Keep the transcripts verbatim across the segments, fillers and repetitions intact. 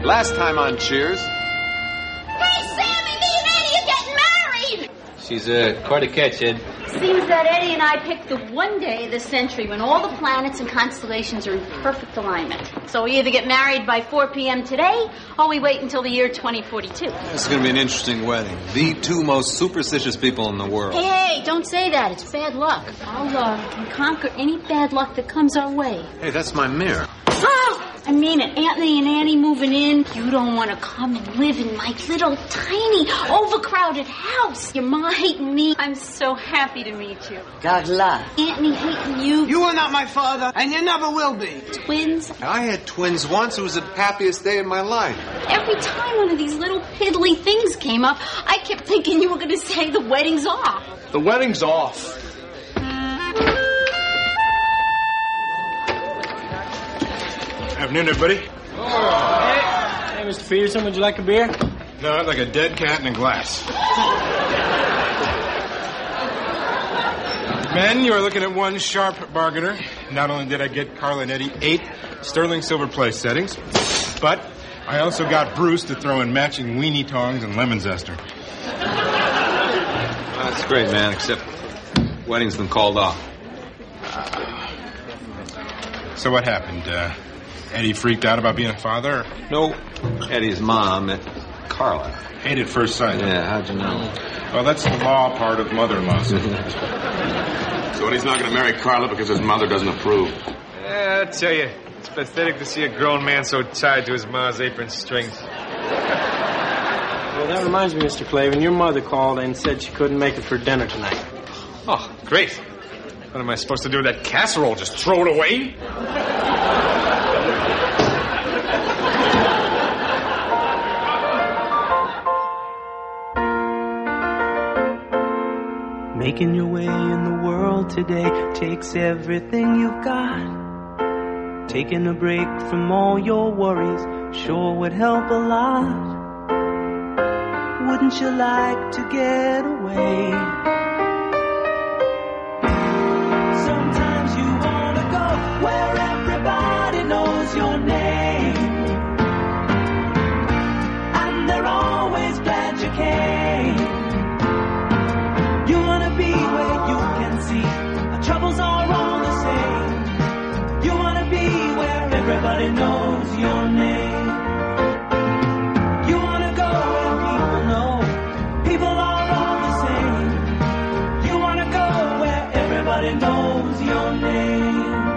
Last time on Cheers. Hey, Sammy, me and Eddie are getting married! She's uh, quite a catch, Ed. Seems that Eddie and I picked the one day of the century when all the planets and constellations are in perfect alignment. So we either get married by four p.m. today, or we wait until the year twenty forty-two. This is going to be an interesting wedding. The two most superstitious people in the world. Hey, hey, don't say that. It's bad luck. I'll uh, conquer any bad luck that comes our way. Hey, that's my mirror. Oh! I mean it. Anthony and Annie moving in. You don't want to come and live in my little, tiny, overcrowded house. Your ma hating me. I'm so happy to meet you. God love. Anthony hating you. You are not my father, and you never will be. Twins. I had twins once. It was the happiest day of my life. Every time one of these little piddly things came up, I kept thinking you were going to say the wedding's off. The wedding's off. Afternoon, everybody. Hey, hey, Mister Peterson, would you like a beer? No, I'd like a dead cat in a glass. Men, you are looking at one sharp bargainer. Not only did I get Carla and Eddie eight sterling silver play settings, but I also got Bruce to throw in matching weenie tongs and lemon zester. That's great, man, except wedding's been called off. So what happened? Uh, Eddie freaked out about being a father? No, Eddie's mom met Carla. Hate at first sight. Yeah, how'd you know? Well, that's the law part of mother-in-laws. So Eddie's not going to marry Carla because his mother doesn't approve. Yeah, I tell you, it's pathetic to see a grown man so tied to his ma's apron strings. Well, that reminds me, Mister Clavin, your mother called and said she couldn't make it for dinner tonight. Oh, great. What am I supposed to do with that casserole? Just throw it away? Making your way in the world today takes everything you've got. Taking a break from all your worries sure would help a lot. Wouldn't you like to get away? Sometimes you want to go where everybody knows your name, and they're always glad you came. You want to be where you can see our troubles are all the same. You want to be where everybody knows your name. You want to go where people know people are all the same. You want to go where everybody knows your name.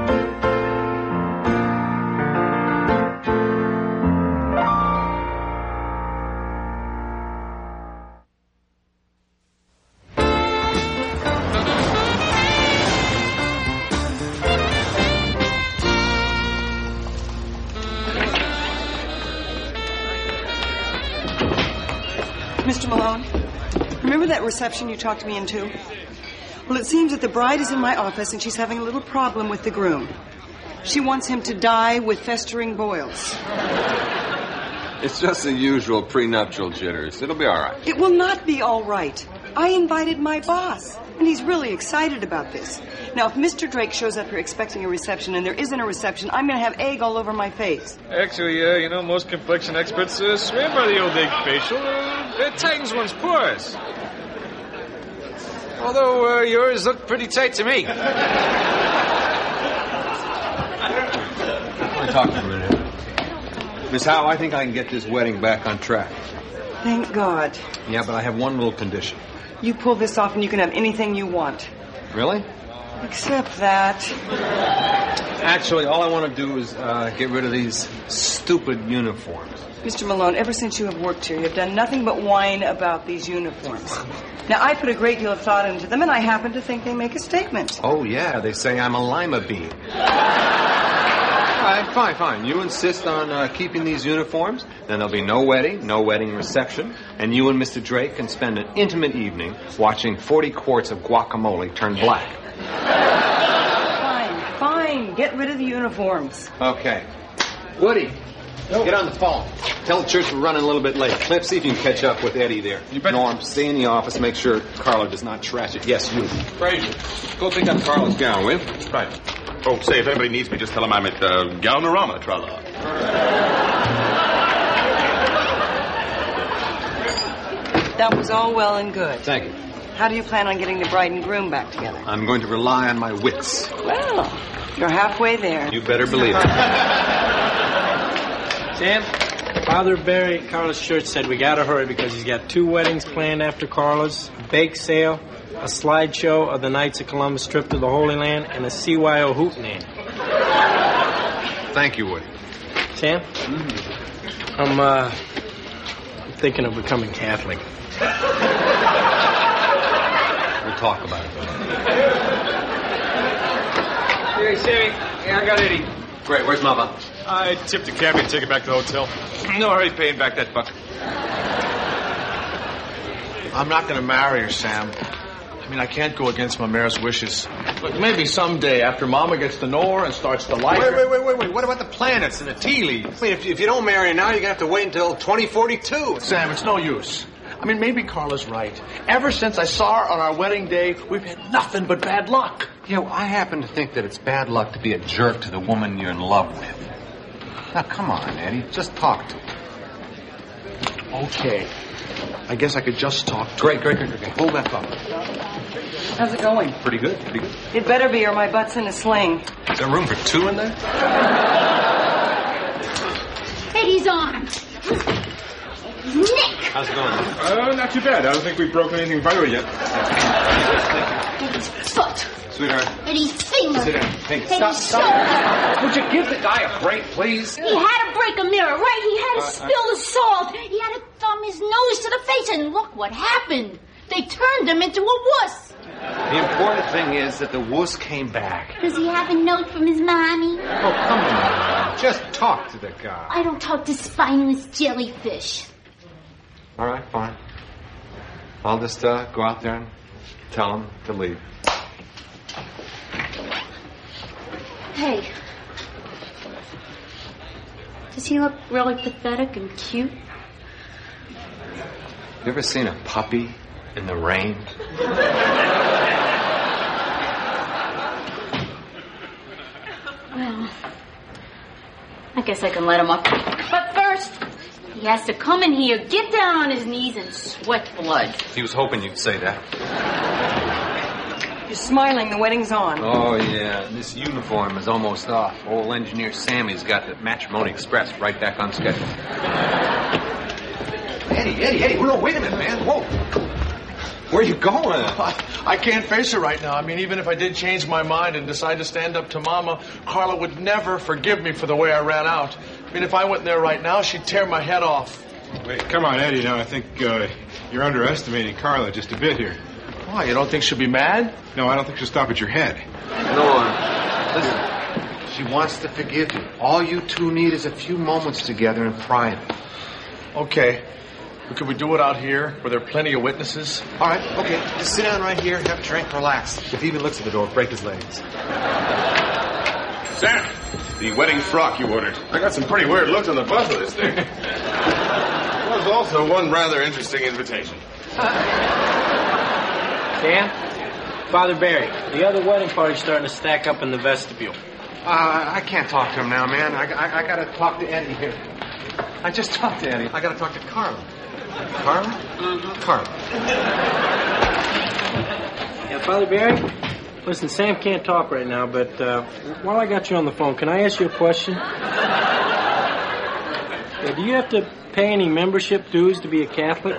Mister Malone, remember that reception you talked me into? Well, it seems that the bride is in my office and she's having a little problem with the groom. She wants him to die with festering boils. It's just the usual prenuptial jitters. It'll be all right. It will not be all right. I invited my boss, and he's really excited about this. Now, if Mister Drake shows up here expecting a reception and there isn't a reception, I'm going to have egg all over my face. Actually, uh, you know, most complexion experts uh, swear by the old egg facial. Uh, it tightens one's pores. Although uh, yours look pretty tight to me. Let me talk for a minute. Miss Howe, I think I can get this wedding back on track. Thank God. Yeah, but I have one little condition. You pull this off and you can have anything you want. Really? Except that. Actually, all I want to do is uh, get rid of these stupid uniforms. Mister Malone, ever since you have worked here, you've done nothing but whine about these uniforms. Now, I put a great deal of thought into them, and I happen to think they make a statement. Oh, yeah, they say I'm a lima bean. All right, fine, fine. You insist on uh, keeping these uniforms, then there'll be no wedding, no wedding reception, and you and Mister Drake can spend an intimate evening watching forty quarts of guacamole turn black. Fine, fine. Get rid of the uniforms. Okay. Woody, get on the phone. Tell the church we're running a little bit late. Cliff, see if you can catch up with Eddie there. You bet. Norm, stay in the office. Make sure Carla does not trash it. Yes, you. Frazier. Go pick up Carla's gown, will you? Right. Oh, say, if anybody needs me, just tell them I'm at uh, Galnorama, tra-la. That was all well and good. Thank you. How do you plan on getting the bride and groom back together? I'm going to rely on my wits. Well, you're halfway there. You better believe it. Sam, Father Barry at Carla's church said we gotta hurry because he's got two weddings planned after Carla's, a bake sale, a slideshow of the Knights of Columbus trip to the Holy Land, and a C Y O hootenanny. Thank you, Woody. Sam, I'm, uh, I'm thinking of becoming Catholic. We'll talk about it. Hey, Sammy. Yeah, I got Eddie. Great. Where's Mama? I tipped the cabbie and take it back to the hotel. No hurry paying back that buck. I'm not going to marry her, Sam. I mean, I can't go against my mare's wishes. But maybe someday, after Mama gets to know her and starts to like wait, her... Wait, wait, wait, wait. What about the planets and the tea leaves? Wait, if, if you don't marry her now, you're going to have to wait until twenty forty-two. Sam, it's no use. I mean, maybe Carla's right. Ever since I saw her on our wedding day, we've had nothing but bad luck. You know, I happen to think that it's bad luck to be a jerk to the woman you're in love with. Now, come on, Eddie. Just talk to her. Okay. I guess I could just talk to Great, great, great, great. Hold that thought. How's it going? Pretty good, pretty good. It better be or my butt's in a sling. Is there room for two in there? Eddie's arms. Nick! How's it going? Uh, not too bad. I don't think we've broken anything vital yet. Eddie's foot. Sweetheart. Eddie's finger. Sit down. Hey, Eddie's stop, stop. shoulder. Would you give the guy a break, please? He had to break a mirror, right? He had to Uh, spill the salt. He had to thumb his nose to the face, and look what happened. They turned him into a wuss. The important thing is that the wuss came back. Does he have a note from his mommy? Oh, come on. Just talk to the guy. I don't talk to spineless jellyfish. All right, fine. I'll just uh, go out there and tell him to leave. Hey. Does he look really pathetic and cute? You ever seen a puppy in the rain? Well, I guess I can let him up. But first, he has to come in here, get down on his knees, and sweat blood. He was hoping you'd say that. You're smiling. The wedding's on. Oh, yeah. This uniform is almost off. Old engineer Sammy's got the Matrimony Express right back on schedule. Eddie, Eddie, Eddie. No, wait a minute, man. Whoa. Where are you going? I, I can't face her right now. I mean, even if I did change my mind and decide to stand up to Mama, Carla would never forgive me for the way I ran out. I mean, if I went there right now, she'd tear my head off. Wait, come on, Eddie. Now, I think uh, you're underestimating Carla just a bit here. Why, you don't think she'll be mad? No, I don't think she'll stop at your head. No, listen. She wants to forgive you. All you two need is a few moments together in private. Okay. But could we do it out here where there are plenty of witnesses? All right, okay. Just sit down right here, have a drink, relax. If he even looks at the door, break his legs. Sam, the wedding frock you ordered. I got some pretty weird looks on the bust of this thing. There was also one rather interesting invitation. Sam, Father Barry, the other wedding party's starting to stack up in the vestibule. Uh, I can't talk to him now, man. I, I, I got to talk to Eddie here. I just talked to Eddie. I got to talk to Carla. Carla? Mm-hmm. Carla. Yeah, Father Barry? Listen, Sam can't talk right now, but uh, while I got you on the phone, can I ask you a question? Yeah, do you have to pay any membership dues to be a Catholic?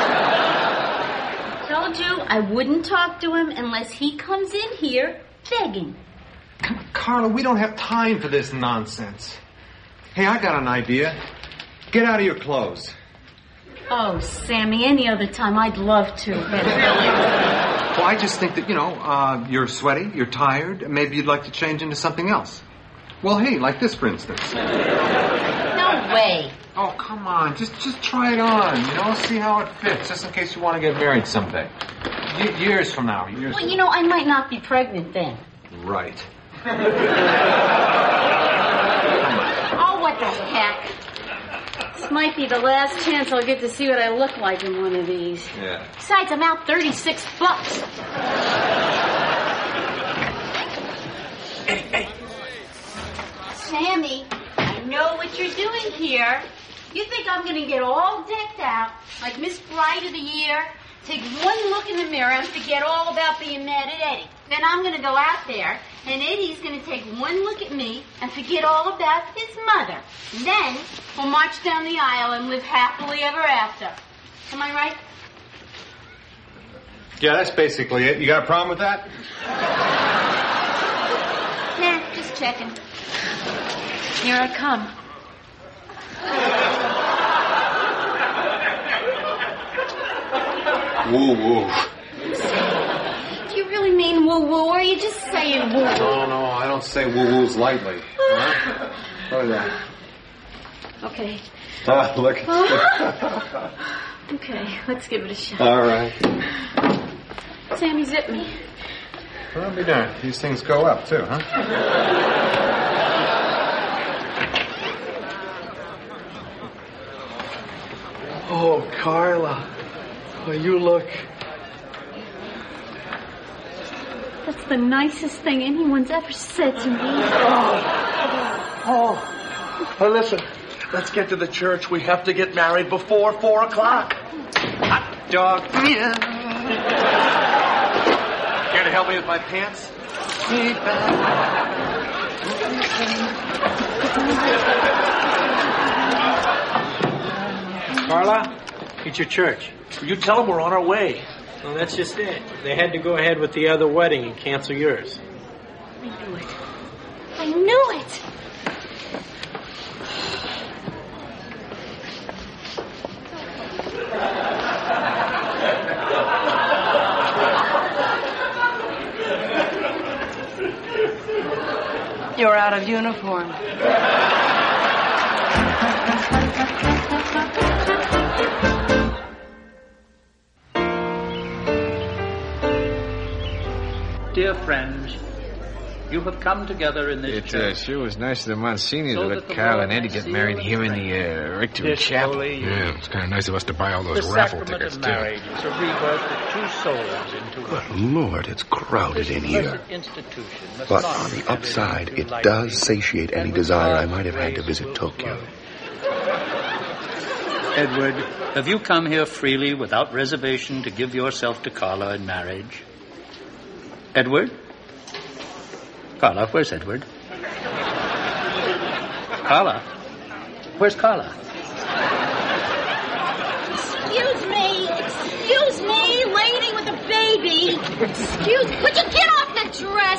Told you I wouldn't talk to him unless he comes in here begging. Carla, we don't have time for this nonsense. Hey, I got an idea. Get out of your clothes. Oh, Sammy, any other time I'd love to. Well, I just think that, you know, uh, you're sweaty, you're tired, maybe you'd like to change into something else. Well, hey, like this, for instance. No way. Oh, come on. Just just try it on, you know, see how it fits, just in case you want to get married someday. Ye- years from now. Years Well, you know, I might not be pregnant then. Right. Oh, what the heck. This might be the last chance I'll get to see what I look like in one of these. Yeah. Besides, I'm out thirty-six bucks. Eddie, Eddie. Sammy, I know what you're doing here. You think I'm going to get all decked out like Miss Bride of the Year, take one look in the mirror and forget all about being mad at Eddie? Then I'm going to go out there, and Eddie's going to take one look at me and forget all about his mother. And then we'll march down the aisle and live happily ever after. Am I right? Yeah, that's basically it. You got a problem with that? Nah, just checking. Here I come. Woo woo. Do you really mean woo woo, or are you just saying woo woo? No, no, I don't say woo woos lightly. Huh? Look at that. Okay. Ah, look at Okay, let's give it a shot. All right. Sammy, zip me. Well, I'll be darned. These things go up, too, huh? Oh, Carla. Oh, you look... That's the nicest thing anyone's ever said to me. Oh. Oh. Well, listen. Let's get to the church. We have to get married before four o'clock. Hot dog. Care to help me with my pants? Carla, it's your church. You tell them we're on our way. Well, that's just it. They had to go ahead with the other wedding and cancel yours. I knew it. I knew it. You're out of uniform. Dear friends, you have come together in this It uh, church. sure was nice of the Monsignor So to that let the Carl Lord and Eddie may get see married you here in and the uh, Rectory This Chapel. holy Yeah, it's kind of nice of us to buy all The those raffle sacrament tickets, of too. marriage is a rebirth of two souls into one. Good Lord, it's crowded in here. Blessed institution must But not on be the upside, entered into it lightly, does satiate any and with desire I God's might have had to grace visit will Tokyo. flow. Edward, have you come here freely without reservation to give yourself to Carla in marriage? Edward? Carla, where's Edward? Carla? Where's Carla? Excuse me. Excuse me, lady with a baby. Excuse me. Would you get off that dress?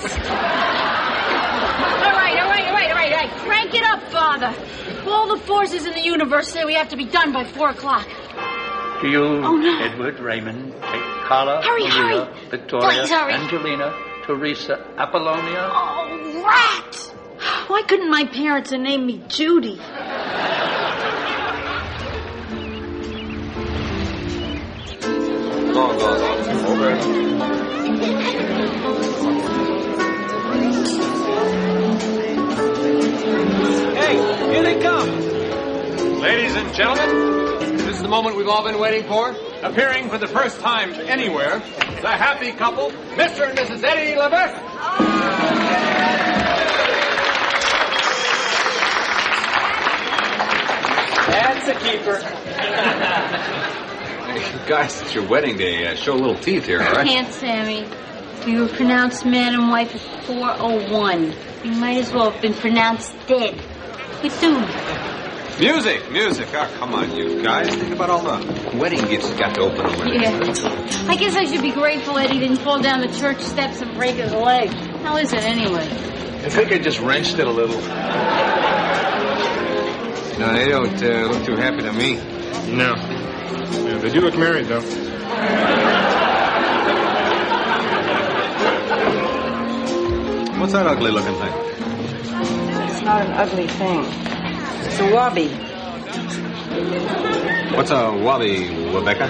All right, all right, all right, all right, all right. Crank it up, Father. All the forces in the universe say we have to be done by four o'clock. Do you, Oh, no. Edward Raymond, take Carla, Hurry, Maria, hurry. Victoria, Please, hurry. Angelina, Teresa, Apollonia? Oh, rat! Why couldn't my parents have named me Judy? Go, go, go. Over. Hey, here they come. Ladies and gentlemen, this is the moment we've all been waiting for. Appearing for the first time anywhere, the happy couple, Mister and Missus Eddie Levesque. That's a keeper. Hey, guys, it's your wedding day. Uh, show a little teeth here, all I right? can't, Sammy. We were pronounced man and wife at four oh one. We might as well have been pronounced dead. We soon. Music, music. Oh, come on, you guys. Think about all the wedding gifts you got to open over there. Yeah. I guess I should be grateful Eddie didn't fall down the church steps and break his leg. How is it anyway? I think I just wrenched it a little. No, they don't uh, look too happy to me. No. Yeah, they do look married, though. What's that ugly looking thing? It's not an ugly thing. It's a wabi. What's a wabi, Rebecca?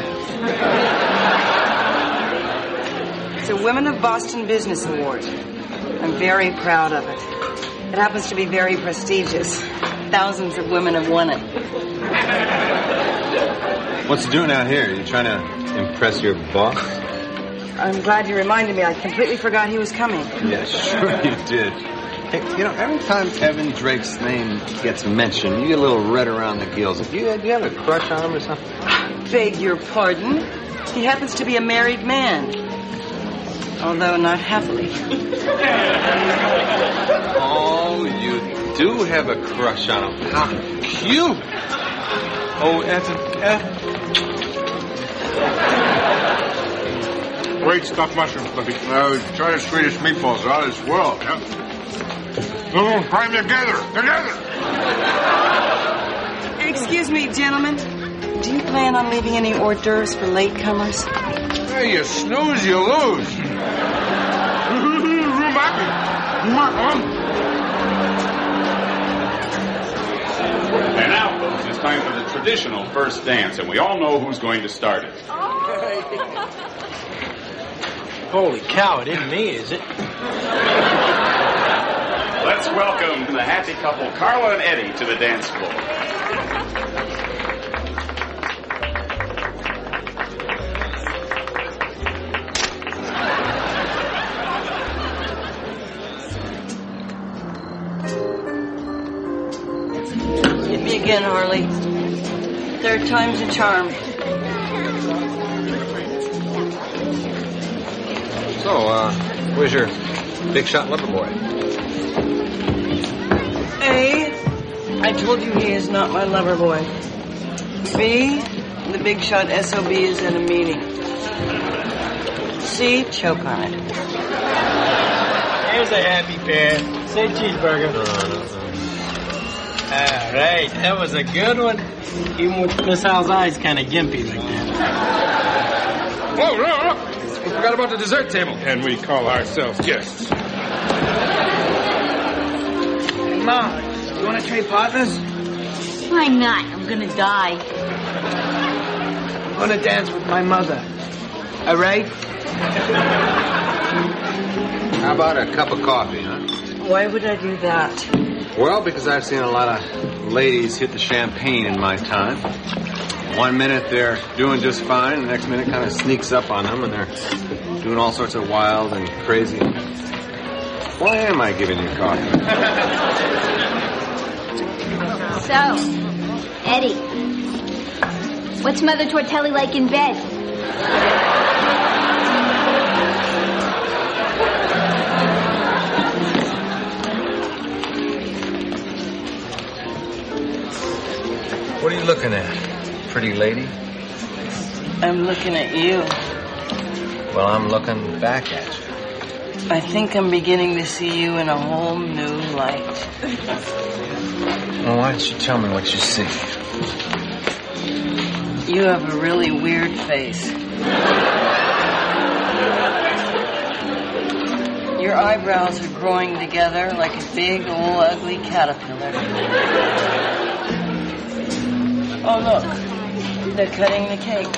It's a Women of Boston Business Award. I'm very proud of it. It happens to be very prestigious. Thousands of women have won it. What's it doing out here? You trying to impress your boss? I'm glad you reminded me. I completely forgot he was coming. Yeah, sure you did. Hey, you know, every time Evan Drake's name gets mentioned, you get a little red around the gills. Do you, do you have a crush on him or something? Beg your pardon? He happens to be a married man. Although not happily. Oh, you do have a crush on him. How cute. Oh, Evan, Evan. Great stuffed mushrooms, Cliffy. Uh, try the Swedish meatballs out of this world. Yeah. Oh, fry them together. Together. Excuse me, gentlemen. Do you plan on leaving any hors d'oeuvres for latecomers? Hey, you snooze, you lose. And now, folks, it's time for the traditional first dance, and we all know who's going to start it. Holy cow, it isn't me, is it? Let's welcome the happy couple, Carla and Eddie, to the dance floor. Hit me again, Harley. Third time's a charm. So, uh, where's your big shot lover boy? A, I told you he is not my lover boy. B, the big shot S O B is in a meeting. C, choke on it. Here's a happy pair. Say cheeseburger. All right, that was a good one. Even with Miss Hal's eyes kind of gimpy like that. Oh, no, no. We forgot about the dessert table. And we call ourselves guests. Mom, you want to trade partners? Why not? I'm gonna die. I'm going to dance with my mother. All right? How about a cup of coffee, huh? Why would I do that? Well, because I've seen a lot of ladies hit the champagne in my time. One minute they're doing just fine, the next minute kind of sneaks up on them, and they're doing all sorts of wild and crazy. Why am I giving you coffee? So, Eddie, what's Mother Tortelli like in bed? What are you looking at, pretty lady? I'm looking at you. Well, I'm looking back at you. I think I'm beginning to see you in a whole new light. Well, why don't you tell me what you see? You have a really weird face. Your eyebrows are growing together like a big, old, ugly caterpillar. Oh, look. They're cutting the cake.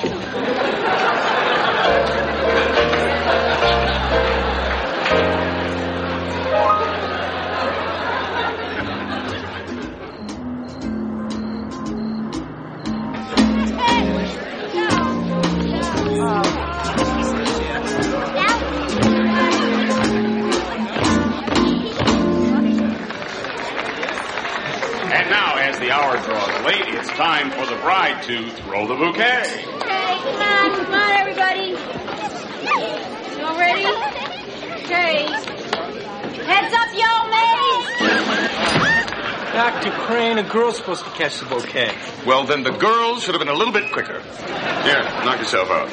And now, as the hour draws late, it's time for the bride to throw the bouquet. Hey, come on, come on, everybody. You all ready? Okay. Heads up, y'all, maids! Doctor Crane, a girl's supposed to catch the bouquet. Well, then the girls should have been a little bit quicker. Here, knock yourself out.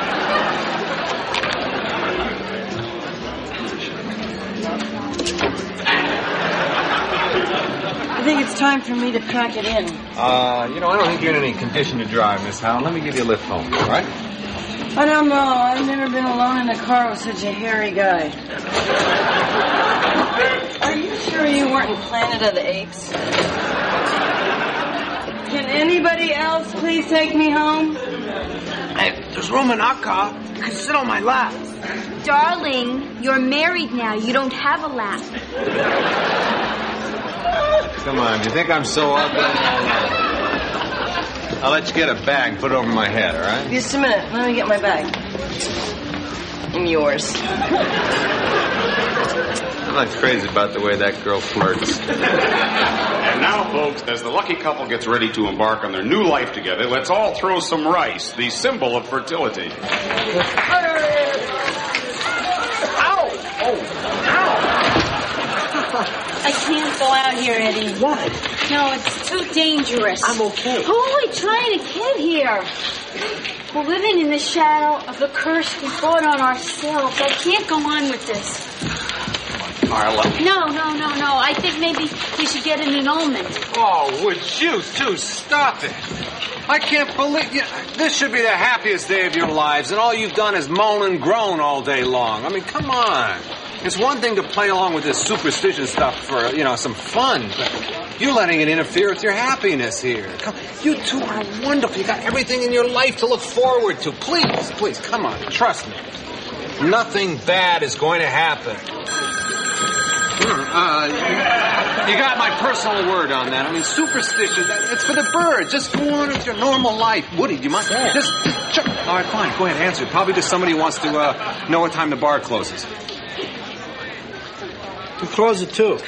I think it's time for me to pack it in. Uh, you know, I don't think you're in any condition to drive, Miss Howell. Let me give you a lift home, all right? I don't know. I've never been alone in a car with such a hairy guy. Are you sure you weren't in Planet of the Apes? Can anybody else please take me home? Hey, there's room in our car. You can sit on my lap. Darling, you're married now. You don't have a lap. Come on, do you think I'm so ugly? I'll let you get a bag and put it over my head, all right? Just a minute. Let me get my bag. in yours. I'm not crazy about the way that girl flirts. And now, folks, as the lucky couple gets ready to embark on their new life together, let's all throw some rice, the symbol of fertility. Ow! Oh, ow! I can't go out here, Eddie. What? No, it's too dangerous. I'm okay. Who are we trying to kid here? We're living in the shadow of the curse we brought on ourselves. I can't go on with this. Carla. No, no, no, no. I think maybe we should get an annulment. Oh, would you two stop it? I can't believe you. This should be the happiest day of your lives, and all you've done is moan and groan all day long. I mean, come on. It's one thing to play along with this superstition stuff for, you know, some fun, but you're letting it interfere with your happiness here. Come, you two are wonderful. You got everything in your life to look forward to. Please, please, come on. Trust me. Nothing bad is going to happen. Uh, you got my personal word on that. I mean, superstition, that, it's for the birds. Just go on with your normal life. Woody, do you mind? Yeah. Just, just, all right, fine. Go ahead, answer. Probably just somebody who wants to uh, know what time the bar closes. We close at two.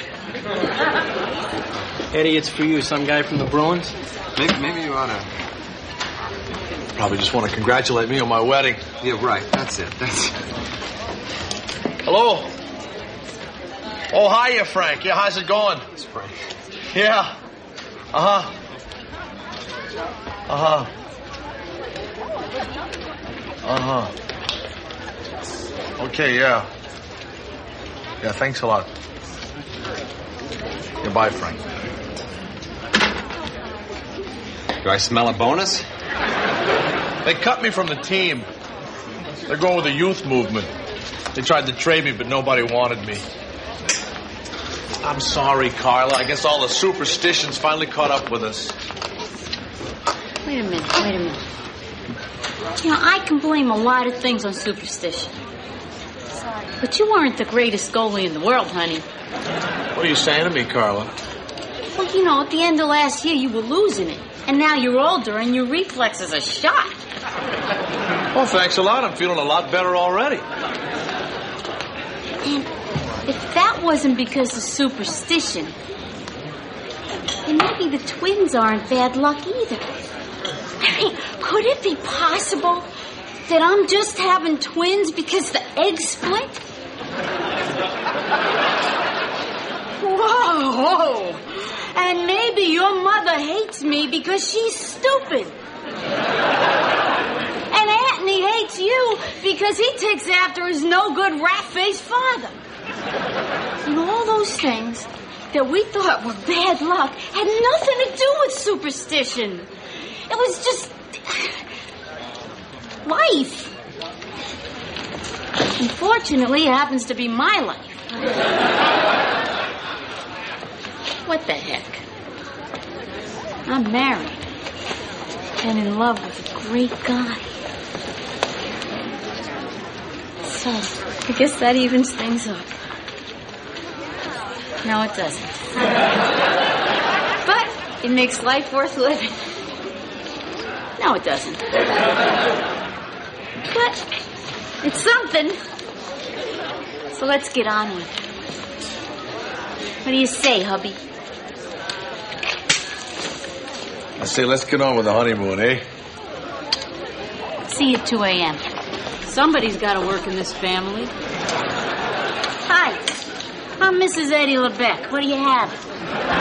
Eddie, it's for you. Some guy from the Bruins? Maybe, maybe you ought to... Probably just want to congratulate me on my wedding. Yeah, right. That's it. That's it. Hello? Oh, hiya, Frank. Yeah, how's it going? It's Frank. Yeah. Uh-huh. Uh-huh. Uh-huh. Okay, yeah. Yeah, thanks a lot. Yeah, bye, Frank. Do I smell a bonus? They cut me from the team. They're going with the youth movement. They tried to trade me, but nobody wanted me. I'm sorry, Carla. I guess all the superstitions finally caught up with us. Wait a minute, wait a minute. You know, I can blame a lot of things on superstition. But you weren't the greatest goalie in the world, honey. What are you saying to me, Carla? Well, you know, at the end of last year, you were losing it. And now you're older and your reflexes are shot. Well, thanks a lot. I'm feeling a lot better already. And if that wasn't because of superstition, then maybe the twins aren't bad luck either. I mean, could it be possible that I'm just having twins because the egg split? Whoa, whoa. And maybe your mother hates me because she's stupid. And Anthony hates you because he takes after his no-good rat-faced father. And all those things that we thought were bad luck had nothing to do with superstition. It was just life. Unfortunately, it happens to be my life. What the heck? I'm married and in love with a great guy. So, I guess that evens things up. No, it doesn't. But it makes life worth living. No, it doesn't. But it's something. So let's get on with it. What do you say, hubby? I say, let's get on with the honeymoon, eh? See you at two a.m. Somebody's got to work in this family. Hi, I'm Missus Eddie LeBecq. What do you have?